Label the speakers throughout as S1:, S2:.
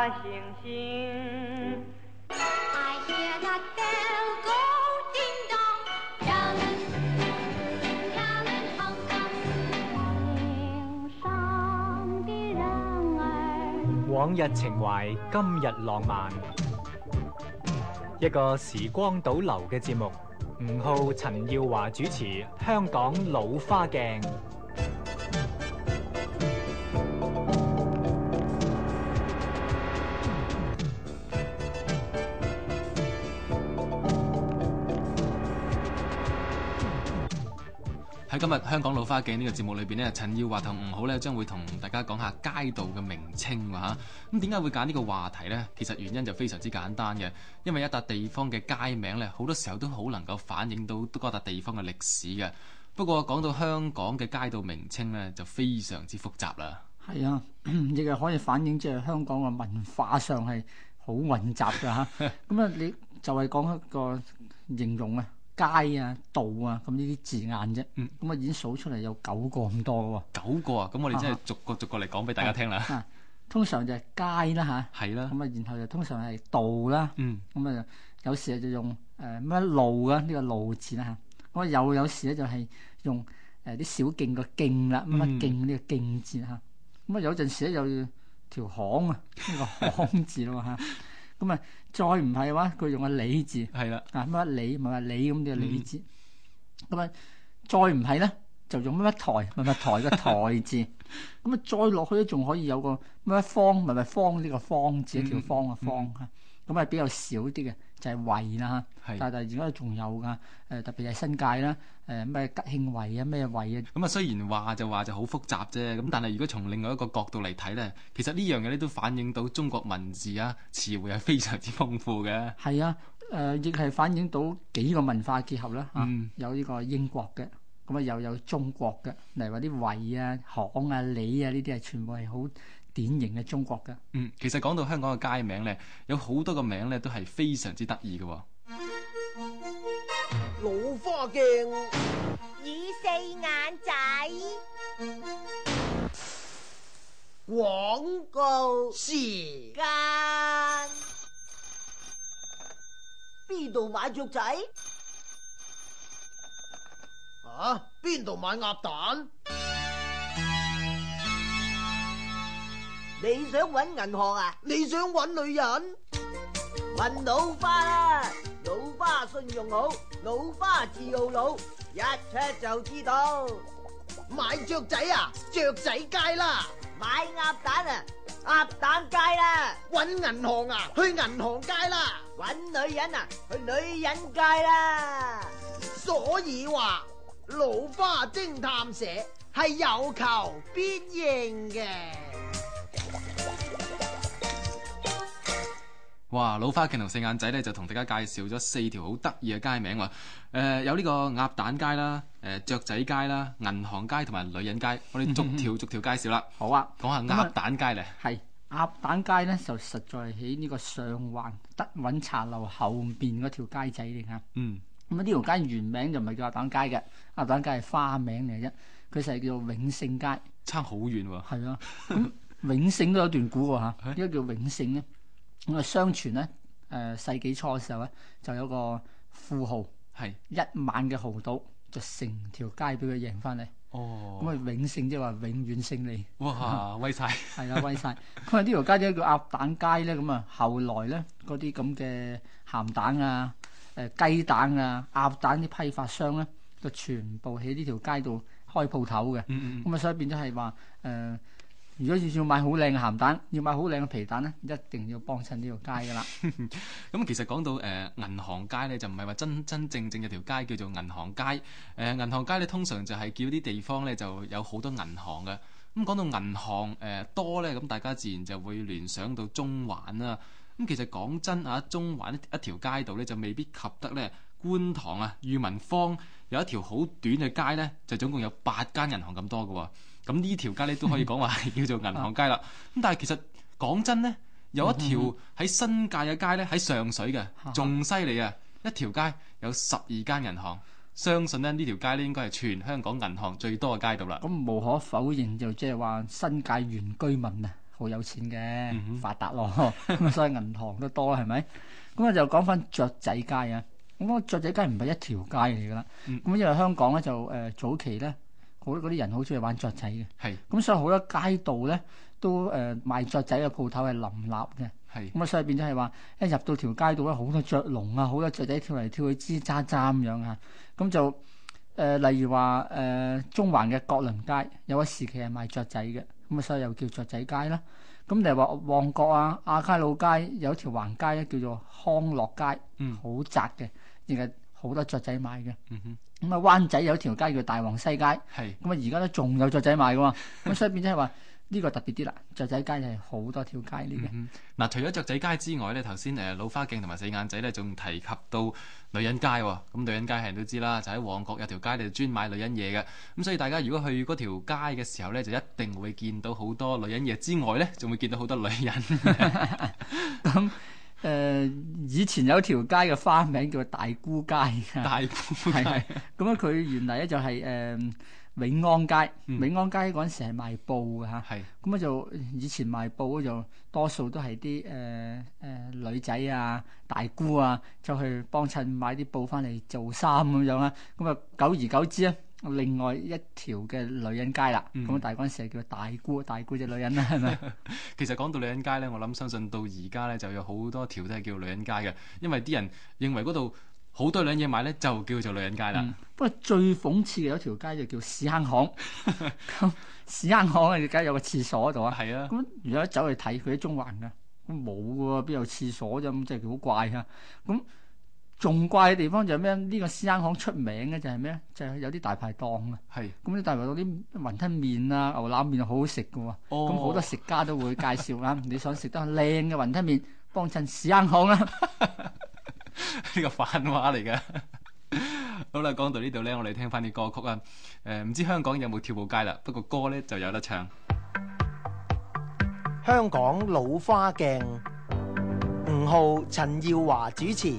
S1: 星星。
S2: I hear that bell go ding dong, telling Hong Kong。天上的人兒，
S3: 往日情懷，今日浪漫。一個時光倒流嘅節目，吳浩、陳耀華主持《香港老花鏡》。
S4: 喺今日香港老花鏡呢個節目裏邊呢，陳耀華同吳浩呢將會同大家講下街道嘅名稱吓。咁點解會揀呢個話題呢？其實原因就非常之簡單嘅，因為一笪地方嘅街名呢，好多時候都好能夠反映到嗰笪地方嘅歷史嘅。不過講到香港嘅街道名稱呢，就非常之複雜啦。
S5: 係啊，亦係可以反映即係香港嘅文化上係好混雜㗎吓。咁啊，你就係講一個形容啊。街啊、道啊，咁呢啲字眼啫。咁啊已經數出嚟有9個咁多喎。
S4: 9個啊！咁我哋真係逐個逐個嚟講俾大家聽啦。
S5: 通常就係街啦吓，係啦。咁啊，然後就通常係道啦。咁啊，有時就用咩路啊呢個路字啦吓。咁啊有時咧就係用啲小徑個徑啦，乜徑呢個徑字吓。咁啊有陣時咧有條巷啊呢個巷字咯吓。咁啊，再唔係嘅話，佢用個里字，係啦，乜里咪話里咁嘅里字。咁啊，再唔係咧，就用乜台咪台嘅台字。咁啊，再落去咧，仲可以有個乜方咪方呢個方字，一條方嘅方嚇。咁啊，比較少啲嘅就係圍啦嚇。但係而家仲有噶，特別係新界啦，咩吉慶圍啊，咩圍啊。
S4: 咁啊，雖然話就好複雜啫，咁但係如果從另外一個角度嚟睇咧，其實呢樣嘢咧都反映到中國文字啊詞彙係非常之豐富嘅。
S5: 係啊，亦係反映到幾個文化結合啦嚇。有呢個英國嘅，咁啊又有中國嘅，例如話啲圍啊、巷啊、里啊呢啲係全部係好典型嘅中國嘅。
S4: 其實講到香港嘅街名咧，有好多個名咧都係非常之得意嘅。
S6: 老花鏡
S7: 與四眼仔
S6: 廣告時間，邊度買雀仔？邊度買鴨蛋？你想搵銀行啊？你想搵女人？問老花啦，老花信用好，老花字號老，一 check 就知道。買雀仔啊，雀仔街啦；買鴨蛋啊，鴨蛋街啦；搵銀行啊，去銀行街啦；搵女人啊，去女人街啦。所以話老花偵探社係有求必應嘅。
S4: 哇！老花鏡同四眼仔咧就同大家介紹咗4條好得意嘅街名喎。有呢個鴨蛋街啦、雀仔街啦、銀行街同埋女人街。我哋逐條介紹啦。
S5: 好啊，
S4: 講下鴨蛋街咧。
S5: 係鴨蛋街咧，就實在喺呢個上環德韻茶樓後邊嗰條街仔嚟㗎。咁啊，呢條街原名就唔係叫鴨蛋街嘅，鴨蛋街係花名嚟啫。佢就係叫做永盛街。
S4: 差好遠喎。
S5: 係啊，咁永盛都有段古喎嚇。呢個叫永盛咧。咁啊，相傳咧，世紀初嘅時候咧，就有個富豪係1萬嘅豪賭，就成條街俾佢贏翻嚟。咁啊，永盛即係話永遠勝利。
S4: 哇，威晒！係
S5: 啊，威晒！咁啊，呢條街點解叫鴨蛋街咧？咁啊，後來咧嗰啲咁嘅鹹蛋啊、雞蛋啊、鴨蛋啲批發商咧，就全部喺呢條街度開鋪頭嘅。咁啊，所以變咗係話如果要買好靚嘅鹹蛋，要買好靚嘅皮蛋咧，一定要幫襯呢條街噶啦。
S4: 咁其實講到銀行街咧，就唔係話真正有條街叫做銀行街。銀行街咧通常就係叫啲地方咧就有好多銀行嘅。咁講到銀行多咧，咁大家自然就會聯想到中環啦。咁其實講真啊，中環一條街道咧就未必及得咧觀塘啊、裕民坊有一條好短嘅街咧，就總共有8間銀行咁多嘅。咁呢條街咧都可以講話係叫做銀行街啦。咁但係其實講真咧，有一條喺新界嘅街咧，喺上水嘅仲犀利啊！一條街有12間銀行，相信咧呢條街咧應該係全香港銀行最多嘅街道啦。
S5: 咁無可否認就即係話新界原居民啊， 好有錢嘅，發達咯，咁所以銀行都多啦，係咪？咁我就講翻雀仔街啊。咁個雀仔街唔係一條街嚟噶啦。咁因為香港咧就早期咧，好多嗰啲人好中意玩雀仔嘅。咁所以好多街道咧都賣雀仔嘅鋪頭係林立嘅。咁所以變咗係話一入到條街道咧，好多雀籠啊，好多雀仔跳嚟跳去，吱喳喳咁樣啊。咁就例如話中環嘅國麟街有一時期係賣雀仔嘅，咁所以又叫雀仔街啦。咁例如話旺角啊、亞皆老街有一條橫街咧，叫做康樂街，好窄嘅，亦係好多雀仔賣嘅。咁啊灣仔有一條街叫大王西街，咁啊而家都仲有雀仔賣嘅喎。咁所以變咗係話呢個特別啲啦，雀仔街係好多條街嚟嘅。
S4: 嗱，除咗雀仔街之外咧，頭先老花鏡同埋四眼仔咧，仲提及到女人街喎。咁女人街係人都知啦，就喺旺角有條街就專賣女人嘢嘅。咁所以大家如果去嗰條街嘅時候咧，就一定會見到好多女人嘢之外咧，仲會見到好多女人。
S5: 咁以前有條街嘅花名叫大姑街。
S4: 大姑街。
S5: 咁佢原嚟咧就係永安街。永安街嗰陣時係賣布嘅嚇。咁啊就以前賣布就多數都係啲女仔啊、大姑啊，就去幫襯買啲布翻嚟做衫咁樣啦。咁啊久而久之咧，另外一條嘅女人街啦。咁但係嗰陣時係叫大姑，大姑隻女人啦，係咪？
S4: 其實講到女人街咧，我諗相信到而家咧就有好多條都係叫女人街嘅，因為啲人認為嗰度好多女人嘢買咧，就叫做女人街啦。不過
S5: 最諷刺嘅有一條街就叫屎坑巷。咁屎坑巷啊，梗係有個廁所喺度啊。咁如果走去睇佢喺中環㗎，咁冇喎，邊有廁所啫？咁真係好怪啊！咁仲怪嘅地方就係咩？呢個屎坑巷出名嘅就係咩？就係有啲大排檔啊。咁啲大排檔啲雲吞麵啊、牛腩麵好好食㗎喎。咁好多食家都會介紹啊。你想食得靚嘅雲吞麵，幫襯屎坑巷啦。
S4: 呢個反話嚟㗎。好啦，講到呢度咧，我哋聽翻啲歌曲啊。唔知香港有冇跳舞街啦？不過歌咧就有得唱。
S6: 香港老花鏡，吳浩、陳耀華主持。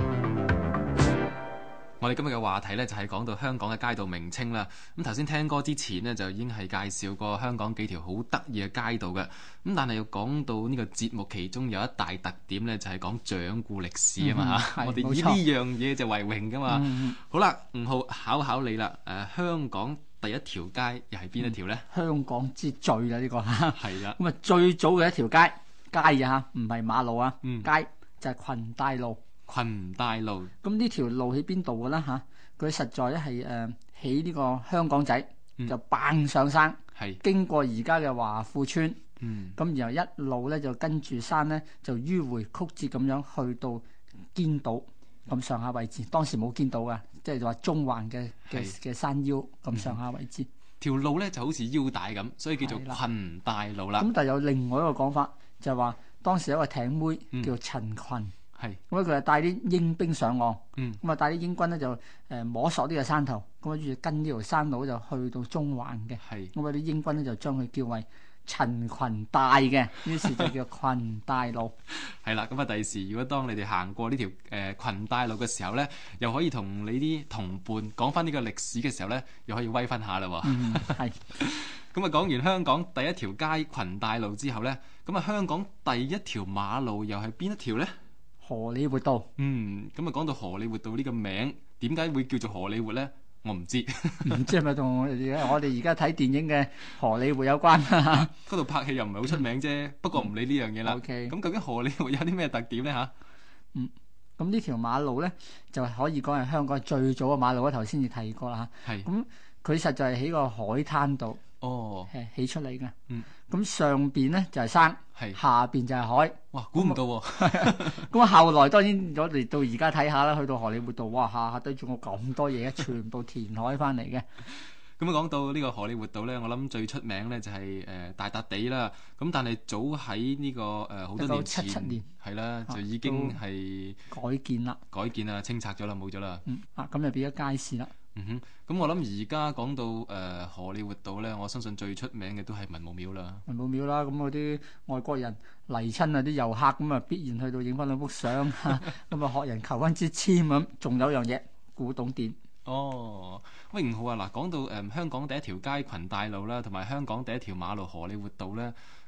S4: 我哋今日嘅話題咧就係講到香港嘅街道名稱啦。咁頭先聽歌之前呢，就已經係介紹過香港幾條好得意嘅街道嘅。咁但係要講到呢個節目，其中有一大特點咧，就係講掌故歷史啊嘛嚇。我哋以呢樣嘢就為榮噶嘛。好啦，吳浩考你啦。香港第一條街又係邊一條咧？
S5: 香港之最啦呢個嚇。
S4: 係啦。
S5: 咁啊最早嘅一條街啊，唔係馬路啊，街就係裙帶路。
S4: 裙帶路，
S5: 咁呢條路喺邊度嘅啦嚇？佢實在咧係喺呢個香港仔，就蹦上山，經過而家嘅華富村，咁然後一路咧就跟住山咧就迂迴曲折咁樣去到堅道咁上下位置。當時冇堅道噶，即係話中環嘅山腰咁上下位置。
S4: 條路咧就好似腰帶咁，所以叫做裙帶路啦。
S5: 咁但係有另外一個講法，就係話當時有一個艇妹叫陳群。咁佢係帶啲英兵上岸，咁啊帶啲英軍咧就摸索呢個山頭，咁跟住跟呢條山路就去到中環嘅。咁啊啲英軍咧就將佢叫為陳群帶嘅，於是就叫裙帶路。
S4: 係啦，咁啊第時如果當你哋行過呢條裙帶路嘅時候咧，又可以同你啲同伴講翻呢個歷史嘅時候咧，又可以威翻下啦。
S5: 係。
S4: 咁啊講完香港第一條街裙帶路之後咧，咁啊香港第一條馬路又係邊一條咧？
S5: 荷里活道。
S4: 咁啊講到荷里活道呢個名，點解會叫做荷里活咧？我唔知，
S5: 唔知係咪同我哋而家睇電影嘅荷里活有關啊？
S4: 嗰度拍戲又唔係好出名啫。不過唔理呢樣嘢啦。咁究竟荷里活有啲咩特點咧嚇？
S5: 咁呢條馬路咧就係可以講係香港最早嘅馬路啦。頭先你提過啦嚇。咁佢實在係喺個海灘度。起出嚟嘅。咁上邊咧就係山，下邊就係海。
S4: 哇，估唔到喎！
S5: 咁後來當然我哋到而家睇下啦，去到荷里活道，哇，下對住我咁多嘢，全部填海翻嚟嘅。
S4: 咁講到呢個荷里活道咧，我諗最出名咧就係大笪地啦。咁但係早喺呢個好多年前，係啦，就已經係改建啦，清拆咗啦，冇咗啦。
S5: 咁就變咗街市啦。
S4: 咁我諗而家講到荷里活道咧，我相信最出名嘅都係文武廟啦。
S5: 文武廟啦，咁嗰啲外國人嚟親啊，啲遊客咁啊，必然去到影翻兩幅相，咁啊學人求翻支簽咁。仲有樣嘢，古董店。
S4: 喂，吳浩啊，嗱，講到香港第一條街裙帶路啦，同埋香港第一條馬路荷里活道咧，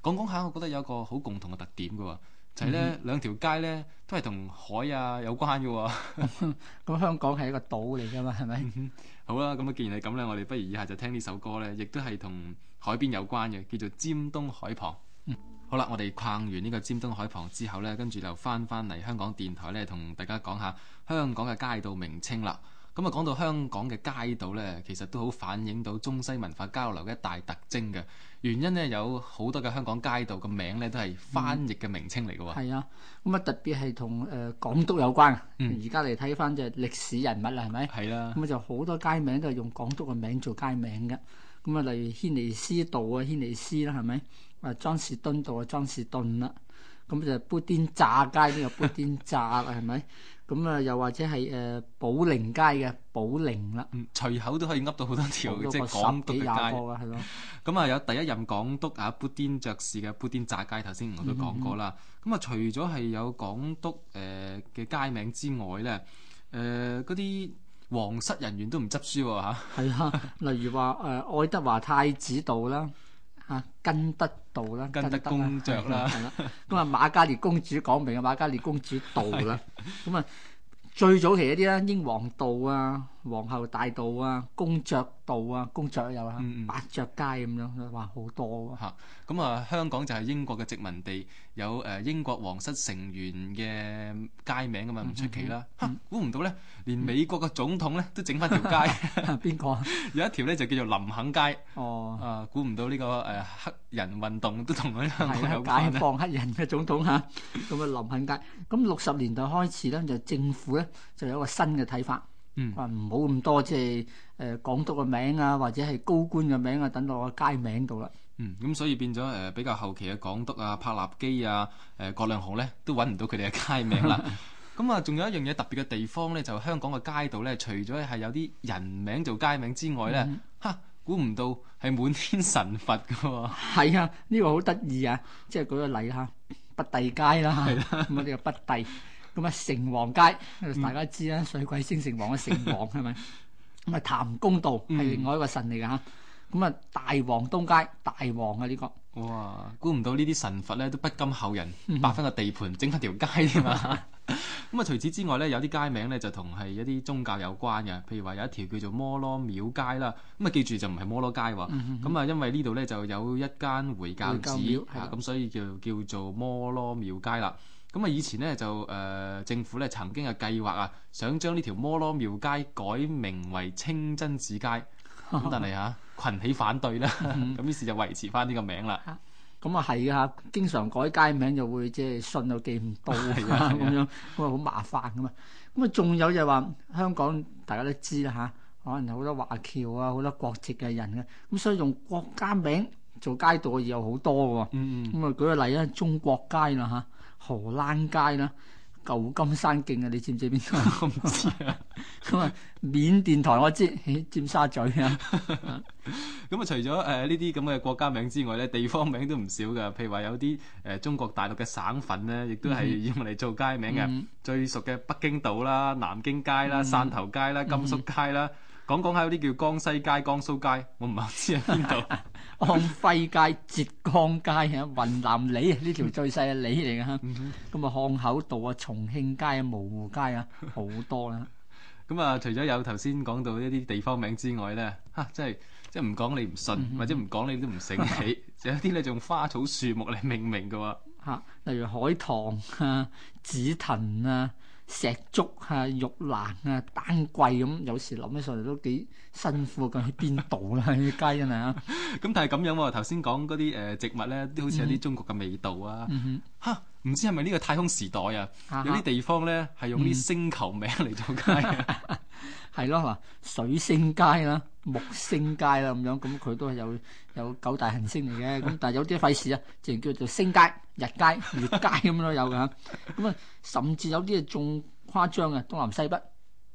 S4: 講下，我覺得有一個好共同嘅特點嘅喎，就係咧兩條街咧都係同海啊有關嘅喎。
S5: 咁香港係一個島嚟㗎嘛，係咪？
S4: 好啦，咁既然係咁咧，我哋不如以下就聽呢首歌咧，亦都係同海邊有關嘅，叫做《尖東海旁》。好啦，我哋逛完呢個尖東海旁之後咧，跟住就翻嚟香港電台咧，同大家講下香港嘅街道名稱啦。咁啊，講到香港嘅街道咧，其實都好反映到中西文化交流嘅一大特徵嘅。原因咧有好多嘅香港街道嘅名咧都係翻譯嘅名稱嚟嘅喎。
S5: 係啊，咁啊特別係同港督有關。而家嚟睇翻就係歷史人物啦，係咪？係啦。咁啊就好多街名都係用港督嘅名做街名嘅。咁啊，例如軒尼詩道啊，軒尼詩啦，係咪？莊士敦道啊，莊士頓啦。咁就砵甸乍街呢個砵甸乍啦，係咪？咁啊，又或者係寶靈街嘅寶靈啦。
S4: 隨口都可以噏到好多條，即係港督嘅街。
S5: 係咯。
S4: 咁啊，有第一任港督啊，砵甸爵士嘅砵甸乍街，頭先我都講過啦。咁啊，除咗係有港督嘅街名之外咧，嗰啲皇室人員都唔執輸喎嚇。係
S5: 啊，例如話愛德華太子道啦。根德道啦，
S4: 根德公爵啦，
S5: 係啦。咁啊，瑪嘉烈公主講明啊，瑪嘉烈公主道啦。咁啊，最早期一啲啦，英皇道啊、皇后大道啊、公爵道啊、公爵有啊、伯爵街咁樣，哇，好多
S4: 嚇。咁啊，香港就係英國嘅殖民地，有英國皇室成員嘅街名㗎嘛，唔出奇啦。估唔到咧，連美國嘅總統咧都整翻條街。
S5: 邊個？
S4: 有一條咧就叫做林肯街。哦。估唔到呢個黑人運動都同香港有關。
S5: 解放黑人嘅總統嚇，咁啊林肯街。咁60年代開始咧，就政府咧就有一個新嘅睇法。話唔好咁多即係港督嘅名啊，或者係高官嘅名啊，等到個街名度啦。
S4: 咁所以變咗比較後期嘅港督啊、柏立基啊、葛量洪咧，都揾唔到佢哋嘅街名啦。咁啊，仲有一樣嘢特別嘅地方咧，就香港嘅街道咧，除咗係有啲人名做街名之外咧，估唔到係滿天神佛㗎喎。係
S5: 啊，呢個好得意啊！即係舉個例嚇，北帝街啦，咁啊呢個北帝。咁啊，城隍街大家知啦，水鬼升城隍嘅城隍係咪？咁啊，譚公道係另外一個神嚟㗎嚇。咁啊，大王東街大王啊呢個。
S4: 哇！估唔到呢啲神佛咧都不甘後人，霸翻個地盤，整翻條街添啊！咁啊，除此之外咧，有啲街名咧就同係一啲宗教有關嘅，譬如話有一條叫做摩羅廟街啦。咁啊，記住就唔係摩羅街喎。咁啊，因為呢度咧就有一間回教寺咁所以叫做摩羅廟街啦。咁啊，以前咧就政府咧曾經嘅計劃啊，想將呢條摩羅廟街改名為清真寺街，咁但係群起反對啦，咁於是就維持翻呢個名啦。
S5: 咁啊係嘅嚇，經常改街名就會即係信又記唔到咁樣，咁啊好麻煩噶嘛。咁啊仲有就係話香港大家都知啦嚇，可能有好多華僑啊，好多國籍嘅人嘅，咁所以用國家名做街道嘅嘢有好多喎。咁啊舉個例啦，中國街啦嚇。荷蘭街啦，舊金山徑啊，你知唔知邊度？
S4: 我唔知啊。
S5: 咁啊，緬甸台我知，喺尖沙咀啊。
S4: 咁啊，除咗呢啲咁嘅國家名之外咧，地方名都唔少㗎。譬如話有啲中國大陸嘅省份咧，亦都係用嚟做街名嘅。最熟嘅北京道啦、南京街啦、汕頭街啦、甘肅街啦。講下有啲叫江西街、江蘇街，我唔係好知喺邊度。
S5: 安徽街、浙江街啊，雲南里啊，呢條最細嘅里嚟嘅嚇。咁啊，漢口道啊、重慶街啊、蕪湖街啊，好多啦。
S4: 咁啊，除咗有頭先講到一啲地方名之外咧，即係唔講你唔信，或者唔講你都唔醒起，有啲咧仲花草樹木嚟命名嘅喎。
S5: 例如海棠啊、紫藤啊、石竹啊、玉蘭啊、丹桂咁，有時諗起上嚟都幾辛苦，究竟喺邊度啦？啲街真係啊！
S4: 咁但係咁樣喎，頭先講嗰啲植物咧，都好似有啲中國嘅味道啊！唔知係咪呢個太空時代啊？有啲地方咧係用啲星球名嚟做街啊！
S5: 係咯，嗱，水星街啦、木星街啦咁樣，咁佢都係有9大行星嚟嘅。咁但係有啲費事啊，淨叫做星街、日街、月街咁都有㗎。咁啊，甚至有啲係仲誇張嘅，東南西北。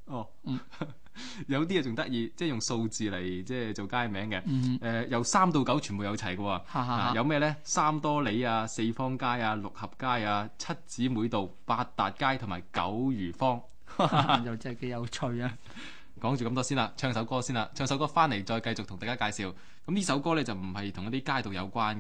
S4: 有啲啊仲得意，即係用數字嚟即係做街名嘅。由3到9全部有齊嘅喎。有咩咧？三多里啊、四方街啊、六合街啊、七姊妹道、八達街同埋九如坊。
S5: 又真係幾有趣啊！
S4: 講住咁多先啦，唱首歌先啦。唱首歌翻嚟再繼續同大家介紹。咁呢首歌咧就唔係同一啲街道有關嘅。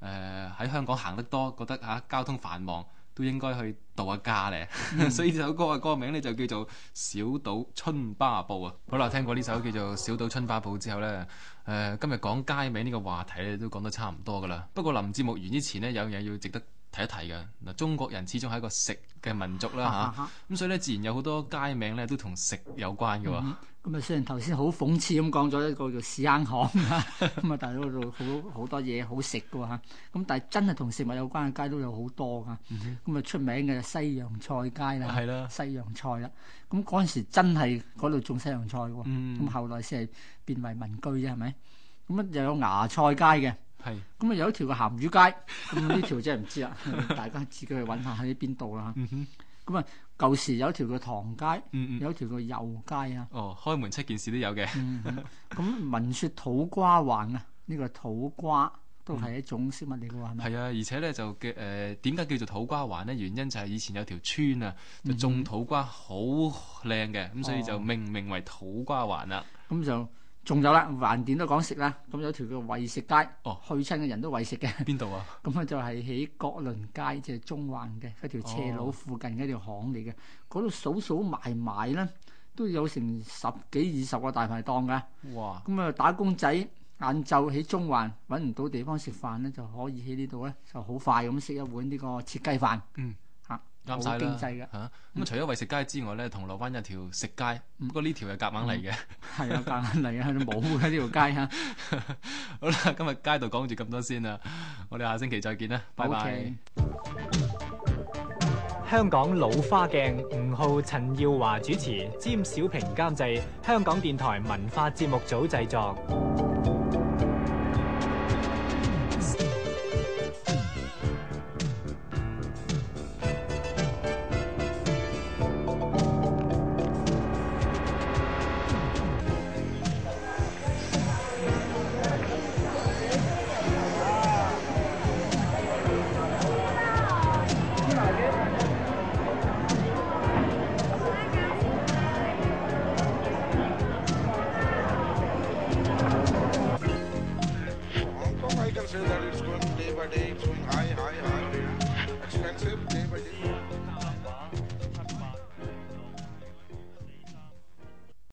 S4: 喺香港行得多，覺得交通繁忙，都應該去度下假咧。所以呢首歌嘅歌名咧就叫做《小島春巴布》啊。好啦，聽過呢首叫做《小島春巴布》之後咧，今日講街名呢個話題咧都講得差唔多噶啦。不過臨節目完之前呢，有嘢要值得提一提嘅。嗱，中國人始終係一個食嘅民族啦嚇，咁所以咧自然有好多街名咧都同食有關嘅喎。
S5: 咁雖然頭先好諷刺咁講咗一個叫屎坑巷咁但係嗰度好多嘢好食嘅喎嚇。咁但係真係同食物有關嘅街都有好多㗎。咁出名嘅西洋菜街啦，係啦，西洋菜啦。咁嗰陣時真係嗰度種西洋菜喎。咁後來先係變為民居啫，係咪？咁又有芽菜街嘅。係。咁有一條嘅鹹魚街。咁呢條真係唔知啦，大家自己去揾下喺邊度啦。咁舊時有一條叫唐街，有一條叫油街啊。哦，開門7件事都有嘅。咁聞說土瓜灣啊，呢個土瓜都係一種食物嚟嘅喎，係咪？係啊，而且咧就嘅點解叫做土瓜灣咧？原因就係以前有條村啊，就種土瓜好靚嘅，咁所以就命名為土瓜灣啦。咁就仲有啦，橫掂都講食啦。咁有條叫為食街，去親嘅人都為食嘅。邊度啊？咁就係喺國倫街，即係中環嘅嗰條斜路附近嘅一條巷嚟嘅。嗰度數埋咧，都有成10幾20個大排檔㗎。哇！咁打工仔晏晝喺中環揾唔到地方食飯咧，就可以喺呢度咧就好快咁食一碗呢個切雞飯。啱晒啦，好經濟嘅嚇。咁除咗為食街之外咧，銅鑼灣有條食街，不過呢條係夾硬嚟嘅。係啊，夾硬嚟啊，冇嘅呢條街嚇。好啦，今日街道講住咁多先啦，我哋下星期再見啦，拜拜。
S3: 香港老花鏡，吳浩、陳耀華主持，詹小平監製，香港電台文化節目組製作。
S8: Say that it's going day by day, going high.